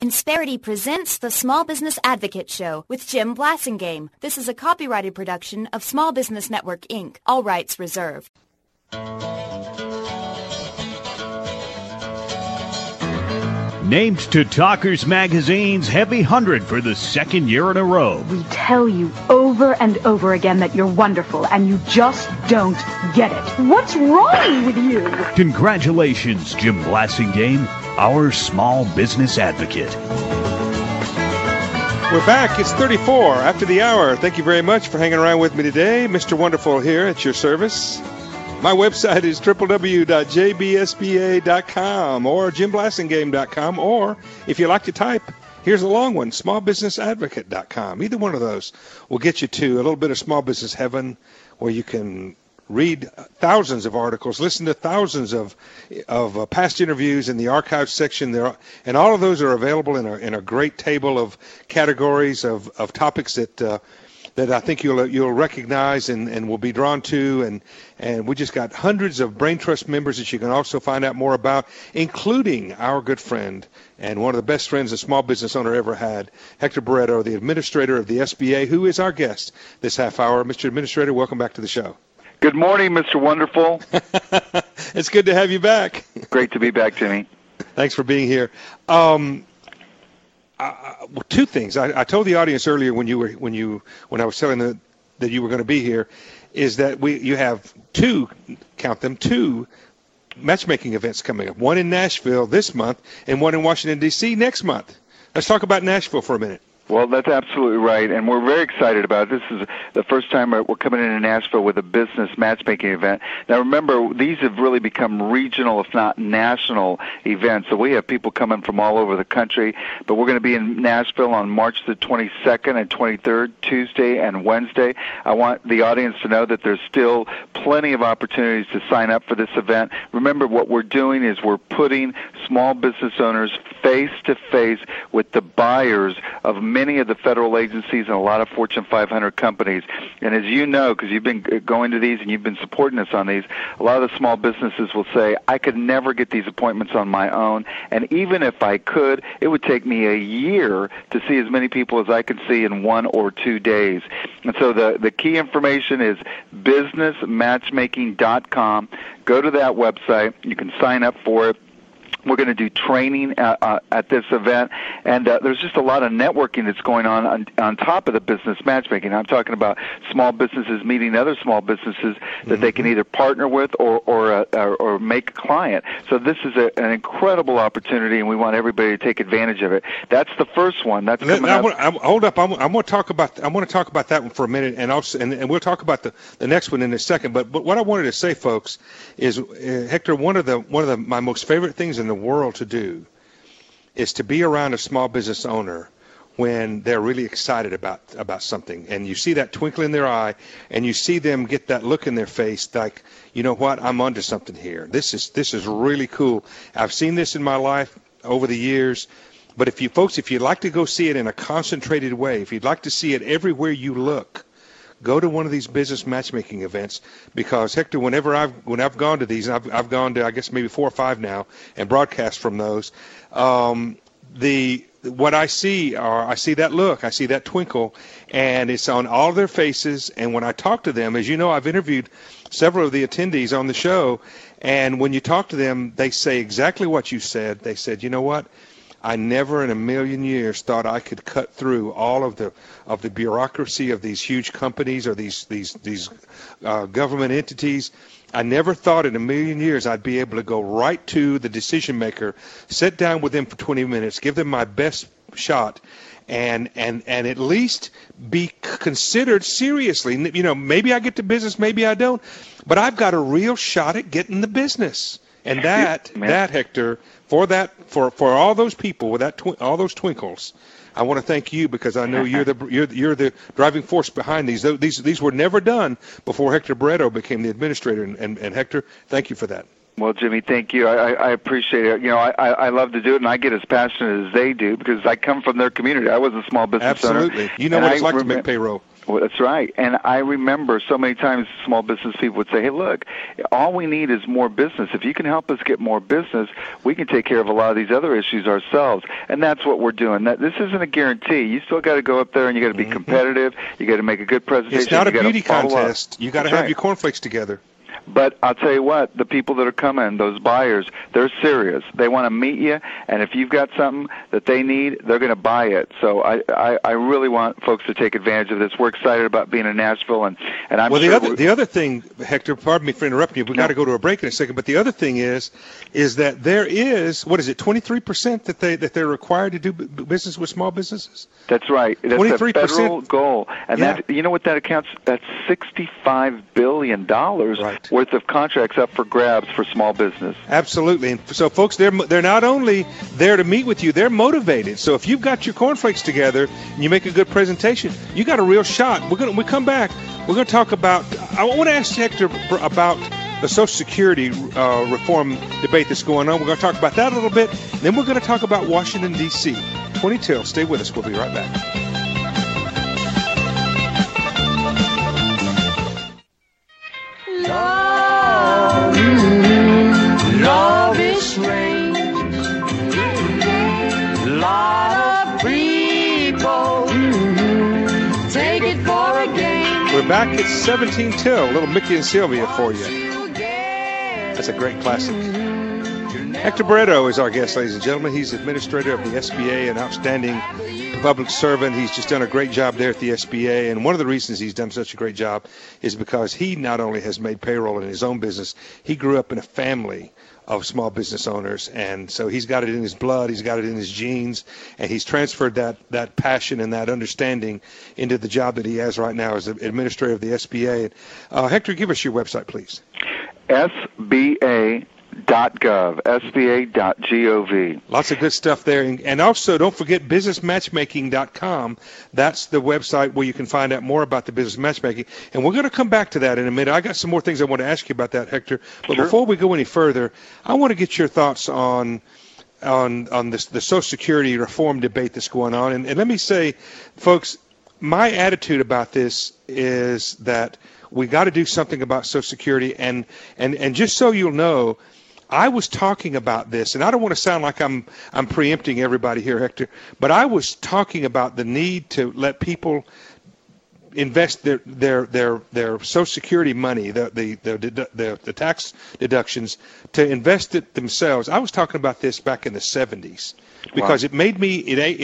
Insperity presents the Small Business Advocate Show with Jim Blasingame. This is a copyrighted production of Small Business Network, Inc. All rights reserved. Named to Talkers Magazine's Heavy 100 for the second year in a row. We tell you over and over again that you're wonderful, and you just don't get it. What's wrong with you? Congratulations, Jim Blasingame, our small business advocate. We're back. It's 34 after the hour. Thank you very much for hanging around with me today. Mr. Wonderful here at your service. My website is www.jbsba.com or jimblasingame.com, or if you like to type, here's a long one, smallbusinessadvocate.com. Either one of those will get you to a little bit of small business heaven where you can read thousands of articles, listen to thousands of past interviews in the archives section there, and all of those are available in a great table of categories of topics that I think you'll recognize and will be drawn to, and we just got hundreds of Brain Trust members that you can also find out more about, including our good friend and one of the best friends a small business owner ever had, Hector Barreto, the administrator of the SBA, who is our guest this half hour. Mr. Administrator, welcome back to the show. Good morning, Mr. Wonderful. It's good to have you back. Great to be back, Jimmy. Thanks for being here. Two things. I told the audience earlier when I was telling them that you were going to be here, is that you have two matchmaking events coming up. One in Nashville this month and one in Washington, D.C. next month. Let's talk about Nashville for a minute. Well, that's absolutely right, and we're very excited about it. This is the first time we're coming into Nashville with a business matchmaking event. Now, remember, these have really become regional, if not national, events. So we have people coming from all over the country, but we're going to be in Nashville on March the 22nd and 23rd, Tuesday and Wednesday. I want the audience to know that there's still plenty of opportunities to sign up for this event. Remember, what we're doing is we're putting small business owners face-to-face with the buyers of many of the federal agencies and a lot of Fortune 500 companies. And as you know, because you've been going to these and you've been supporting us on these, a lot of the small businesses will say, I could never get these appointments on my own, and even if I could, it would take me a year to see as many people as I could see in 1 or 2 days. And so the key information is businessmatchmaking.com. Go to that website. You can sign up for it. We're going to do training at this event, and there's just a lot of networking that's going on top of the business matchmaking. I'm talking about small businesses meeting other small businesses that they can either partner with or make a client. So this is an incredible opportunity, and we want everybody to take advantage of it. That's the first one. That's coming up. Hold up. I want to talk about that one for a minute, and we'll talk about the next one in a second. But what I wanted to say, folks, is Hector, one of my most favorite things in the world to do is to be around a small business owner when they're really excited about something, and you see that twinkle in their eye, and you see them get that look in their face like, you know what, I'm onto something here. This is really cool. I've seen this in my life over the years, but if you'd like to go see it in a concentrated way, if you'd like to see it everywhere you look, go to one of these business matchmaking events, because Hector, when I've gone to these, and I've gone to I guess maybe 4 or 5 now, and broadcast from those, what I see that look, I see that twinkle, and it's on all their faces. And when I talk to them, as you know, I've interviewed several of the attendees on the show, and when you talk to them, they say exactly what you said. They said, you know what? I never in a million years thought I could cut through all of the bureaucracy of these huge companies or these government entities. I never thought in a million years I'd be able to go right to the decision maker, sit down with them for 20 minutes, give them my best shot, and at least be considered seriously. You know, maybe I get to business, maybe I don't, but I've got a real shot at getting the business. And that Hector, for all those people with all those twinkles, I want to thank you, because I know you're the driving force behind these. These were never done before Hector Barreto became the administrator. And Hector, thank you for that. Well, Jimmy, thank you. I appreciate it. You know, I love to do it, and I get as passionate as they do because I come from their community. I was a small business owner. Absolutely. You know what it's like to make payroll. Well, that's right. And I remember so many times small business people would say, hey, look, all we need is more business. If you can help us get more business, we can take care of a lot of these other issues ourselves. And that's what we're doing. This isn't a guarantee. You still got to go up there and you got to be competitive. You got to make a good presentation. It's not a beauty contest. You got to have your cornflakes together. But I'll tell you what, the people that are coming, those buyers, they're serious. They want to meet you, and if you've got something that they need, they're going to buy it. So I really want folks to take advantage of this. We're excited about being in Nashville, and I'm sure the other thing, Hector, pardon me for interrupting you. We've got to go to a break in a second. But the other thing is that there is, 23% that they're required to do business with small businesses? That's right. That's 23%. A federal goal. And that, you know what that accounts? That's $65 billion worth of contracts up for grabs for small business. Absolutely. And so, folks, they're not only there to meet with you, they're motivated. So if you've got your cornflakes together and you make a good presentation, you got a real shot. When we come back, we're going to talk about, I want to ask Hector about the Social Security reform debate that's going on. We're going to talk about that a little bit. And then we're going to talk about Washington, D.C. 22. Stay with us. We'll be right back. Love is strange. Lot of people take it for a game. We're back at 17 till. A little Mickey and Sylvia for you. That's a great classic. Hector Barreto is our guest, ladies and gentlemen. He's administrator of the SBA, an outstanding public servant. He's just done a great job there at the SBA, and one of the reasons he's done such a great job is because he not only has made payroll in his own business, he grew up in a family of small business owners, and so he's got it in his blood, he's got it in his genes, and he's transferred that passion and that understanding into the job that he has right now as administrator of the SBA. Hector, give us your website, please. SBA.gov, SBA.gov. Lots of good stuff there. And also, don't forget businessmatchmaking.com. That's the website where you can find out more about the business matchmaking. And we're going to come back to that in a minute. I got some more things I want to ask you about that, Hector. But before we go any further, I want to get your thoughts on this, the Social Security reform debate that's going on. And let me say, folks, my attitude about this is that we got to do something about Social Security. And just so you'll know, I was talking about this, and I don't want to sound like I'm preempting everybody here, Hector, but I was talking about the need to let people invest their Social Security money, the tax deductions, to invest it themselves. I was talking about this back in the 70s because it made me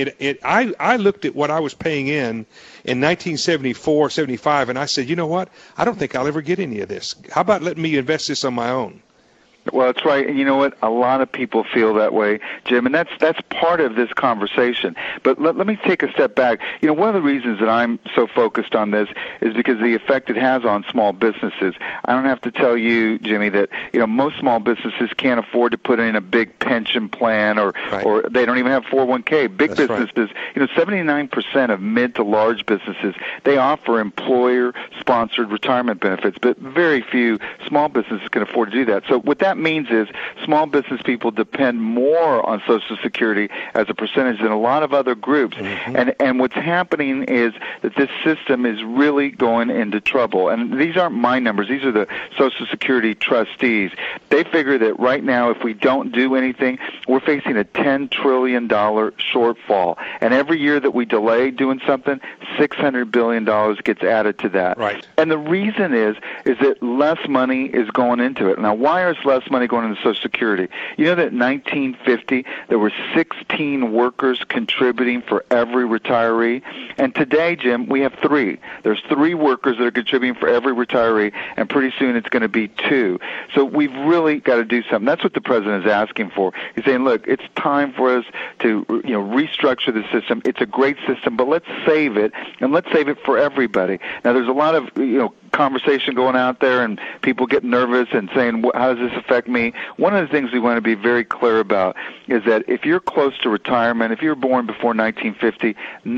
I looked at what I was paying in 1974, 75, and I said, you know what? I don't think I'll ever get any of this. How about letting me invest this on my own? Well, that's right. And you know what? A lot of people feel that way, Jim, and that's part of this conversation. But let me take a step back. You know, one of the reasons that I'm so focused on this is because the effect it has on small businesses. I don't have to tell you, Jimmy, that, you know, most small businesses can't afford to put in a big pension plan or they don't even have 401k. Big businesses, you know, 79% of mid to large businesses, they offer employer-sponsored retirement benefits, but very few small businesses can afford to do that. So what that means is small business people depend more on Social Security as a percentage than a lot of other groups. Mm-hmm. And what's happening is that this system is really going into trouble. And these aren't my numbers. These are the Social Security trustees. They figure that right now, if we don't do anything, we're facing a $10 trillion shortfall. And every year that we delay doing something, $600 billion gets added to that. Right. And the reason is that less money is going into it. Now, why is less money going into Social Security? You know that in 1950 there were 16 workers contributing for every retiree, and today, Jim, we have 3. There's 3 workers that are contributing for every retiree, and pretty soon it's going to be 2. So we've really got to do something. That's what the president is asking for. He's saying, look, it's time for us to restructure the system. It's a great system, but let's save it, and let's save it for everybody. Now, there's a lot of conversation going out there and people getting nervous and saying, how does this affect me? One of the things we want to be very clear about is that if you're close to retirement, if you were born before 1950, no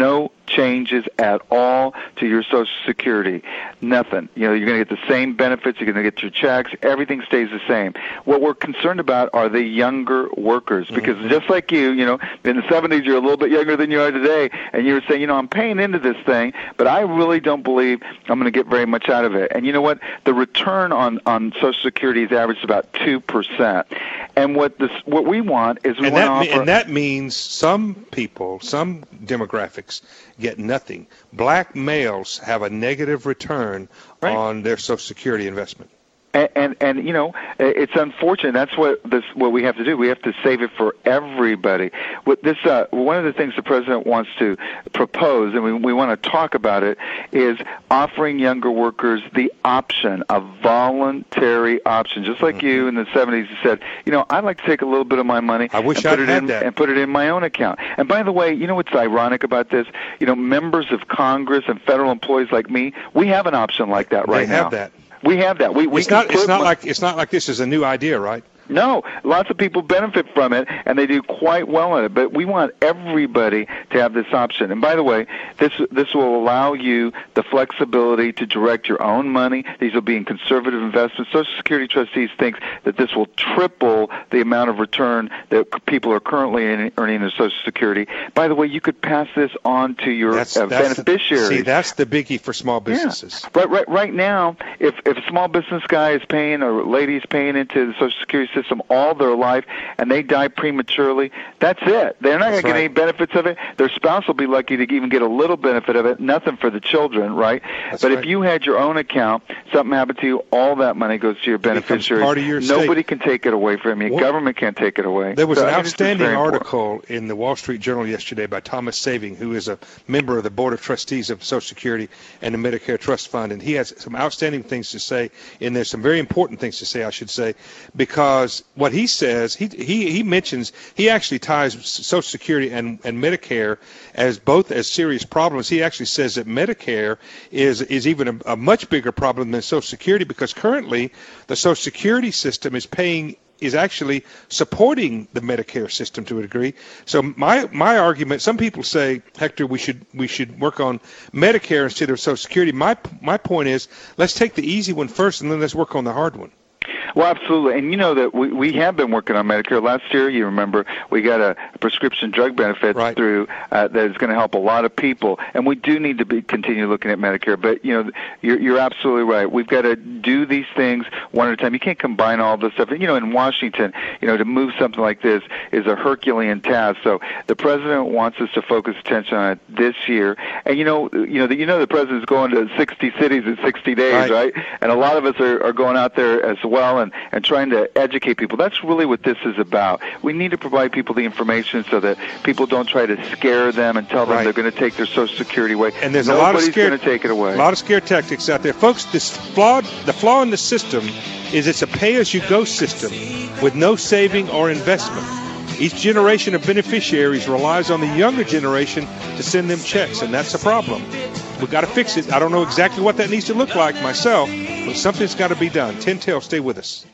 changes at all to your Social Security. Nothing. You're going to get the same benefits. You're going to get your checks. Everything stays the same. What we're concerned about are the younger workers, because just like you, in the 70s, you're a little bit younger than you are today, and you were saying, I'm paying into this thing, but I really don't believe I'm going to get very much out of it. And you know what? The return on Social Security is averaged about 2%. And what we want is we want to offer... And that means some people, some demographics, get nothing. Black males have a negative return on their Social Security investment. And it's unfortunate. That's what we have to do. We have to save it for everybody. With this, one of the things the president wants to propose, and we want to talk about it, is offering younger workers the option, a voluntary option. Just like you in the 70s, you said, I'd like to take a little bit of my money and put it in my own account. And by the way, what's ironic about this? Members of Congress and federal employees like me, we have an option like that right now. They have that. We have that. It's not like this is a new idea, right? No, lots of people benefit from it, and they do quite well in it. But we want everybody to have this option. And by the way, this will allow you the flexibility to direct your own money. These will be in conservative investments. Social Security trustees think that this will triple the amount of return that people are currently earning in their Social Security. By the way, you could pass this on to your beneficiaries. That's the biggie for small businesses. Yeah. Right now, if a small business guy is paying or lady is paying into the Social Security system all their life and they die prematurely, that's it. They're not going to get any benefits of it. Their spouse will be lucky to even get a little benefit of it, nothing for the children, right? But if you had your own account, something happened to you, all that money goes to your beneficiaries. Part of your Nobody can take it away from you. Government can't take it away. There was an outstanding article in the Wall Street Journal yesterday by Thomas Saving, who is a member of the Board of Trustees of Social Security and the Medicare Trust Fund, and he has some outstanding things to say, and there's some very important things to say, I should say, because what he says, he mentions, he actually ties Social Security and Medicare as both as serious problems. He actually says that Medicare is even a much bigger problem than Social Security, because currently the Social Security system is actually supporting the Medicare system to a degree. So my argument, some people say, Hector, we should work on Medicare instead of Social Security. My point is, let's take the easy one first and then let's work on the hard one. Well, absolutely. And you know that we have been working on Medicare. Last year, you remember, we got a prescription drug benefit through that is going to help a lot of people. And we do need to continue looking at Medicare. But, you're absolutely right. We've got to do these things one at a time. You can't combine all this stuff. In Washington, to move something like this is a Herculean task. So the president wants us to focus attention on it this year. And, the president's going to 60 cities in 60 days, right? And a lot of us are going out there as well and trying to educate people. That's really what this is about. We need to provide people the information so that people don't try to scare them and tell them they're going to take their Social Security away. And there's Nobody's going to take it away. A lot of scare tactics out there. Folks, the flaw in the system is it's a pay-as-you-go system with no saving or investment. Each generation of beneficiaries relies on the younger generation to send them checks, and that's a problem. We've got to fix it. I don't know exactly what that needs to look like myself, but something's got to be done. Tin Tail, stay with us.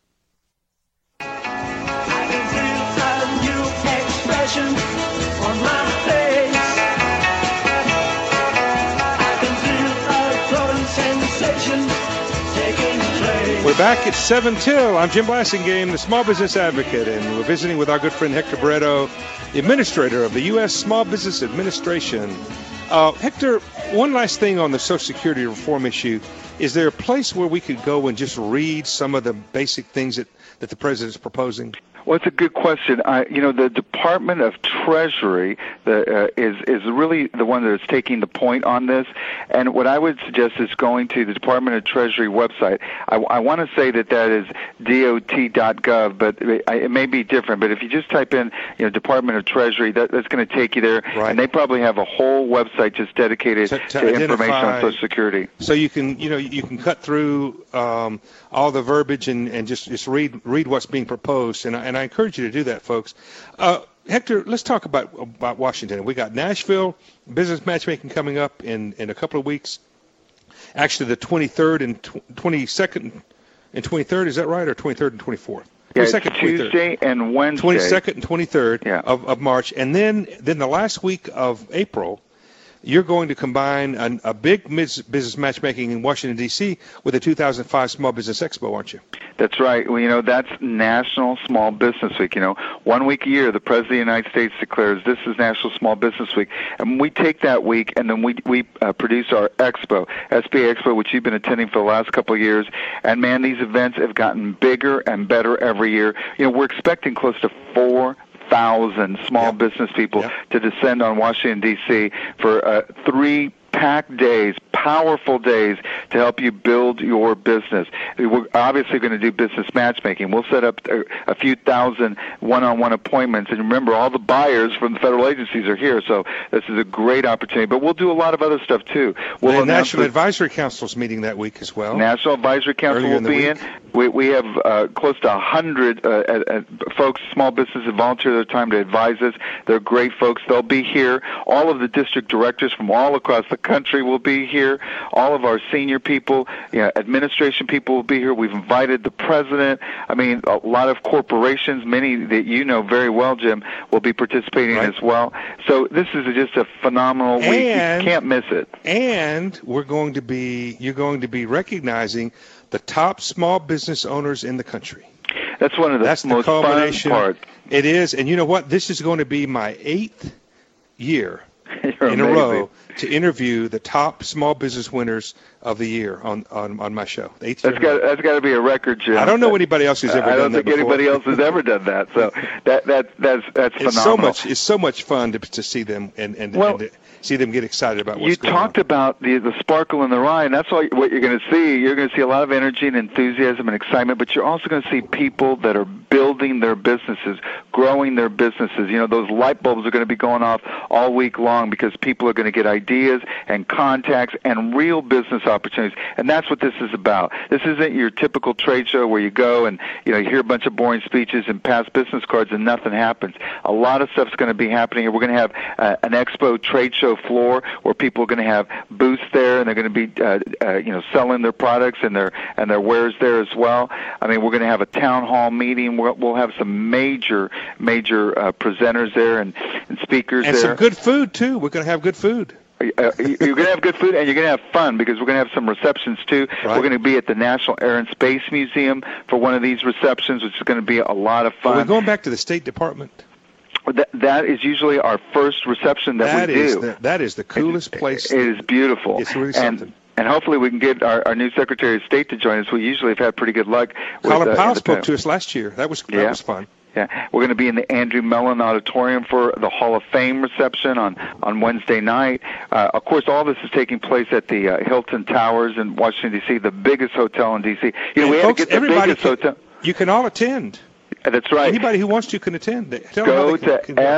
We're back at 7 Till. I'm Jim Blasingame, the Small Business Advocate, and we're visiting with our good friend Hector Barreto, the administrator of the U.S. Small Business Administration. Hector, one last thing on the Social Security reform issue. Is there a place where we could go and just read some of the basic things that the president is proposing? Well, it's a good question. The Department of Treasury is really the one that is taking the point on this. And what I would suggest is going to the Department of Treasury website. I want to say that is dot.gov, but it may be different. But if you just type in, Department of Treasury, that's going to take you there. Right. And they probably have a whole website just dedicated to information on Social Security. So you can cut through all the verbiage and just read what's being proposed. And I encourage you to do that, folks. Hector, let's talk about Washington. We got Nashville business matchmaking coming up in a couple of weeks. Actually, the 23rd and 22nd and 23rd, is that right, or 23rd and 24th? Yeah, it's Tuesday and Wednesday. 22nd and 23rd of March. And then the last week of April, you're going to combine a big business matchmaking in Washington, D.C. with the 2005 Small Business Expo, aren't you? That's right. Well, that's National Small Business Week. 1 week a year, the President of the United States declares this is National Small Business Week. And we take that week and then we produce our expo, SBA Expo, which you've been attending for the last couple of years. And, man, these events have gotten bigger and better every year. We're expecting close to 4,000 small business people to descend on Washington, D.C. for 3 packed days, powerful days to help you build your business. We're obviously going to do business matchmaking. We'll set up a few thousand one-on-one appointments. And remember, all the buyers from the federal agencies are here, so this is a great opportunity. But we'll do a lot of other stuff, too. The National Advisory Council's meeting that week as well. National Advisory Council will be in. We have close to 100 folks, small businesses, who volunteer their time to advise us. They're great folks. They'll be here. All of the district directors from all across the country will be here. All of our senior people, administration people will be here. We've invited the president. I mean, a lot of corporations, many that you know very well, Jim, will be participating as well. So this is just a phenomenal week. You can't miss it. And you're going to be recognizing the top small business owners in the country. That's one of the most fun parts. It is, and you know what? This is going to be my 8th year in a row to interview the top small business winners of the year on my show. That's got to be a record, Jim. I don't know anybody else who's ever done that before. I don't think anybody else has ever done that. So that's phenomenal. It's so much fun to see them and to see them get excited about what's going on. You talked about the sparkle in their eye, and that's what you're going to see. You're going to see a lot of energy and enthusiasm and excitement, but you're also going to see people that are building their businesses, growing their businesses. Those light bulbs are going to be going off all week long because people are going to get ideas and contacts and real business opportunities, and that's what this is about. This isn't your typical trade show where you go and you hear a bunch of boring speeches and pass business cards and nothing happens. A lot of stuff's going to be happening here. We're going to have an expo trade show floor where people are going to have booths there, and they're going to be selling their products and their wares there as well. I mean, we're going to have a town hall meeting. We'll have some major presenters there and speakers and there. Some good food too. We're going to have good food. You're going to have good food, and you're going to have fun because we're going to have some receptions, too. Right. We're going to be at the National Air and Space Museum for one of these receptions, which is going to be a lot of fun. We're going back to the State Department. That is usually our first reception that we do. That is the coolest place. It is beautiful. It's really something. And hopefully we can get our new Secretary of State to join us. We usually have had pretty good luck. Colin Powell spoke to us last year. That was fun. Yeah, we're going to be in the Andrew Mellon Auditorium for the Hall of Fame reception on Wednesday night. Of course, all this is taking place at the Hilton Towers in Washington, D.C., the biggest hotel in D.C. We had to get the biggest hotel. You can all attend. That's right. Anybody who wants to can attend. Go to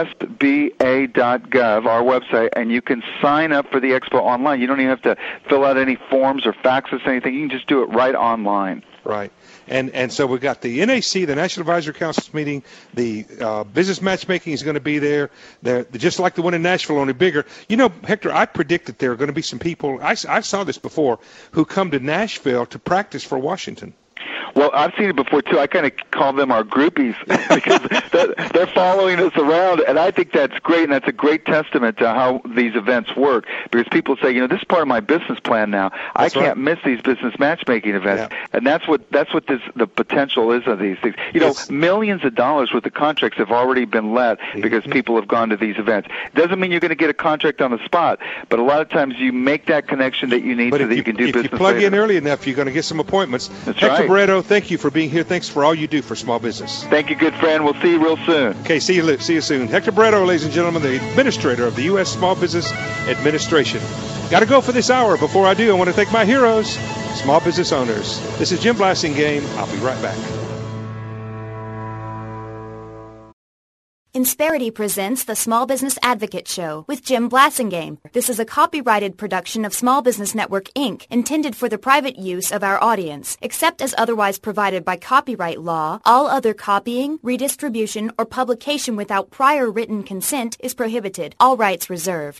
sba.gov, our website, and you can sign up for the expo online. You don't even have to fill out any forms or fax us anything. You can just do it right online. Right. And so we've got the NAC, the National Advisory Council's meeting. The business matchmaking is going to be there. They're just like the one in Nashville, only bigger. Hector, I predict that there are going to be some people, I saw this before, who come to Nashville to practice for Washington. Well, I've seen it before, too. I kind of call them our groupies because they're following us around, and I think that's great, and that's a great testament to how these events work because people say, this is part of my business plan now. I can't miss these business matchmaking events, and that's what the potential is of these things. Millions of dollars worth of contracts have already been let because people have gone to these events. It doesn't mean you're going to get a contract on the spot, but a lot of times you make that connection that you need so that you can do business If you plug later. in early enough, you're going to get some appointments. That's Hector right. Barreto, thank you for being here. Thanks for all you do for small business. Thank you, good friend. We'll see you real soon. Okay, see you soon. Hector Barreto, ladies and gentlemen, the administrator of the U.S. Small Business Administration. Got to go for this hour. Before I do, I want to thank my heroes, small business owners. This is Jim Blasingame. I'll be right back. Insperity presents the Small Business Advocate Show with Jim Blasingame. This is a copyrighted production of Small Business Network, Inc., intended for the private use of our audience. Except as otherwise provided by copyright law, all other copying, redistribution, or publication without prior written consent is prohibited. All rights reserved.